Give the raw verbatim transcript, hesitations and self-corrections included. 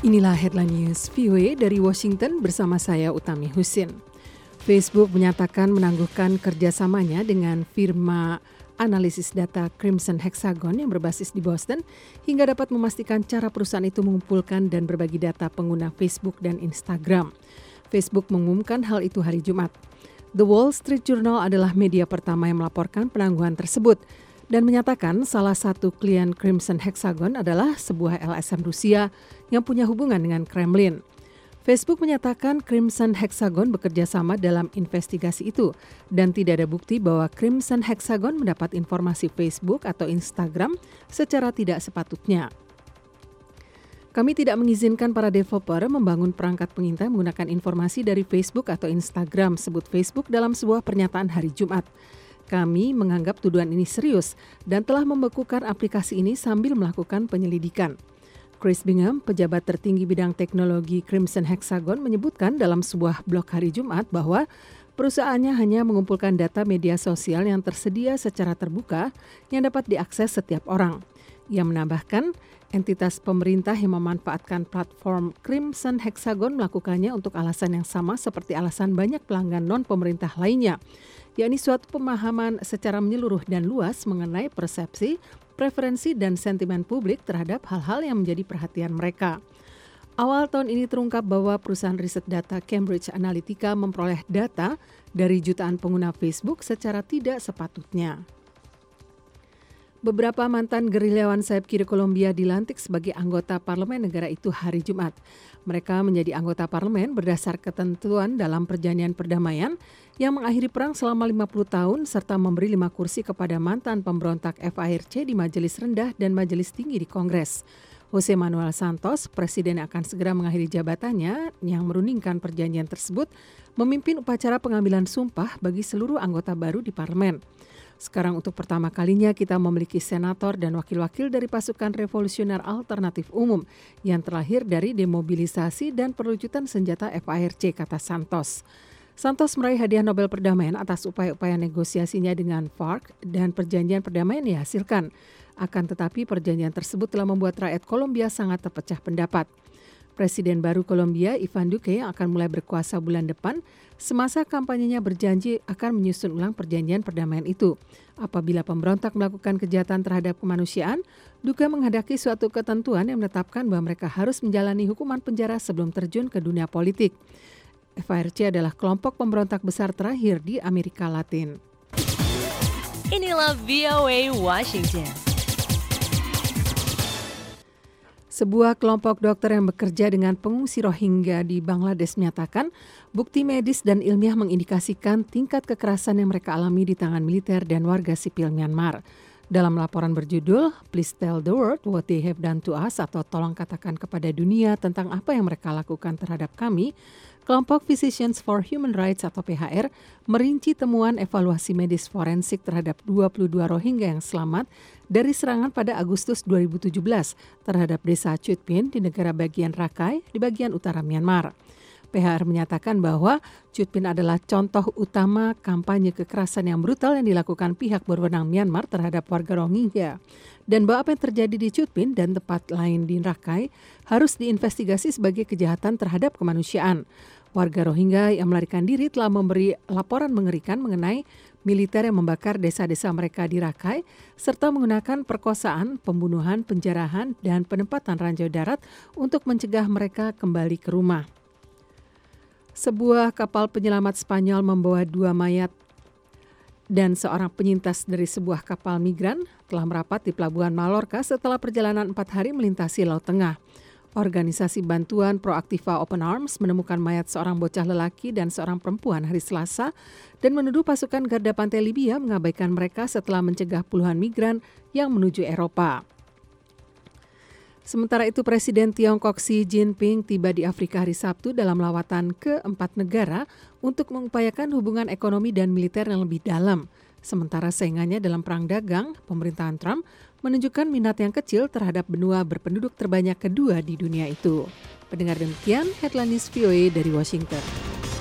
Inilah Headline News V O A dari Washington bersama saya Utami Husin. Facebook menyatakan menangguhkan kerjasamanya dengan firma analisis data Crimson Hexagon yang berbasis di Boston hingga dapat memastikan cara perusahaan itu mengumpulkan dan berbagi data pengguna Facebook dan Instagram. Facebook mengumumkan hal itu hari Jumat. The Wall Street Journal adalah media pertama yang melaporkan penangguhan tersebut dan menyatakan salah satu klien Crimson Hexagon adalah sebuah L S M Rusia yang punya hubungan dengan Kremlin. Facebook menyatakan Crimson Hexagon bekerja sama dalam investigasi itu dan tidak ada bukti bahwa Crimson Hexagon mendapat informasi Facebook atau Instagram secara tidak sepatutnya. Kami tidak mengizinkan para developer membangun perangkat pengintai menggunakan informasi dari Facebook atau Instagram, sebut Facebook dalam sebuah pernyataan hari Jumat. Kami menganggap tuduhan ini serius dan telah membekukan aplikasi ini sambil melakukan penyelidikan. Chris Bingham, pejabat tertinggi bidang teknologi Crimson Hexagon, menyebutkan dalam sebuah blog hari Jumat bahwa perusahaannya hanya mengumpulkan data media sosial yang tersedia secara terbuka yang dapat diakses setiap orang. Ia menambahkan, entitas pemerintah yang memanfaatkan platform Crimson Hexagon melakukannya untuk alasan yang sama seperti alasan banyak pelanggan non-pemerintah lainnya, yakni suatu pemahaman secara menyeluruh dan luas mengenai persepsi, preferensi, dan sentimen publik terhadap hal-hal yang menjadi perhatian mereka. Awal tahun ini terungkap bahwa perusahaan riset data Cambridge Analytica memperoleh data dari jutaan pengguna Facebook secara tidak sepatutnya. Beberapa mantan gerilyawan sayap kiri Kolombia dilantik sebagai anggota parlemen negara itu hari Jumat. Mereka menjadi anggota parlemen berdasar ketentuan dalam perjanjian perdamaian yang mengakhiri perang selama lima puluh tahun serta memberi lima kursi kepada mantan pemberontak F A R C di Majelis Rendah dan Majelis Tinggi di Kongres. Jose Manuel Santos, presiden yang akan segera mengakhiri jabatannya yang meruningkan perjanjian tersebut, memimpin upacara pengambilan sumpah bagi seluruh anggota baru di parlemen. Sekarang untuk pertama kalinya kita memiliki senator dan wakil-wakil dari pasukan revolusioner alternatif umum yang terlahir dari demobilisasi dan perlucutan senjata F A R C, kata Santos. Santos meraih hadiah Nobel Perdamaian atas upaya-upaya negosiasinya dengan FARC dan perjanjian perdamaian dihasilkan. Akan tetapi perjanjian tersebut telah membuat rakyat Kolombia sangat terpecah pendapat. Presiden baru Kolombia, Ivan Duque, yang akan mulai berkuasa bulan depan, semasa kampanyenya berjanji akan menyusun ulang perjanjian perdamaian itu. Apabila pemberontak melakukan kejahatan terhadap kemanusiaan, Duque menghadapi suatu ketentuan yang menetapkan bahwa mereka harus menjalani hukuman penjara sebelum terjun ke dunia politik. F A R C adalah kelompok pemberontak besar terakhir di Amerika Latin. Inilah V O A Washington. Sebuah kelompok dokter yang bekerja dengan pengungsi Rohingya di Bangladesh menyatakan bukti medis dan ilmiah mengindikasikan tingkat kekerasan yang mereka alami di tangan militer dan warga sipil Myanmar. Dalam laporan berjudul Please Tell the World What They Have Done to Us atau tolong katakan kepada dunia tentang apa yang mereka lakukan terhadap kami, kelompok Physicians for Human Rights atau P H R merinci temuan evaluasi medis forensik terhadap dua puluh dua Rohingya yang selamat dari serangan pada Agustus dua ribu tujuh belas terhadap desa Chutpin di negara bagian Rakhine di bagian utara Myanmar. P H R menyatakan bahwa Chutpin adalah contoh utama kampanye kekerasan yang brutal yang dilakukan pihak berwenang Myanmar terhadap warga Rohingya. Dan bahwa apa yang terjadi di Chutpin dan tempat lain di Rakhine harus diinvestigasi sebagai kejahatan terhadap kemanusiaan. Warga Rohingya yang melarikan diri telah memberi laporan mengerikan mengenai militer yang membakar desa-desa mereka di Rakhine serta menggunakan perkosaan, pembunuhan, penjarahan, dan penempatan ranjau darat untuk mencegah mereka kembali ke rumah. Sebuah kapal penyelamat Spanyol membawa dua mayat dan seorang penyintas dari sebuah kapal migran telah merapat di Pelabuhan Mallorca setelah perjalanan empat hari melintasi Laut Tengah. Organisasi bantuan Proactiva Open Arms menemukan mayat seorang bocah lelaki dan seorang perempuan hari Selasa dan menuduh pasukan garda pantai Libya mengabaikan mereka setelah mencegah puluhan migran yang menuju Eropa. Sementara itu, Presiden Tiongkok Xi Jinping tiba di Afrika hari Sabtu dalam lawatan ke empat negara untuk mengupayakan hubungan ekonomi dan militer yang lebih dalam. Sementara saingannya dalam perang dagang, pemerintahan Trump menunjukkan minat yang kecil terhadap benua berpenduduk terbanyak kedua di dunia itu. Pendengar demikian, Headline News V O A dari Washington.